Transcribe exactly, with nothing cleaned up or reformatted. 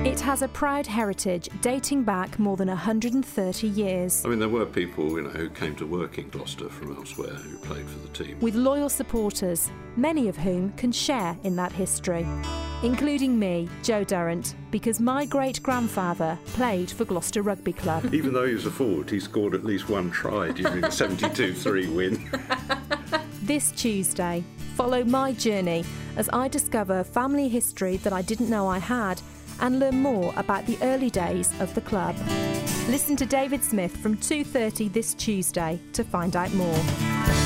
It has a proud heritage dating back more than one hundred thirty years. I mean, there were people, you know, who came to work in Gloucester from elsewhere who played for the team. With loyal supporters, many of whom can share in that history. Including me, Joe Durrant, because my great-grandfather played for Gloucester Rugby Club. Even though he was a forward, he scored at least one try during the seventy-two three win. This Tuesday, follow my journey as I discover family history that I didn't know I had and learn more about the early days of the club. Listen to David Smith from two thirty this Tuesday to find out more.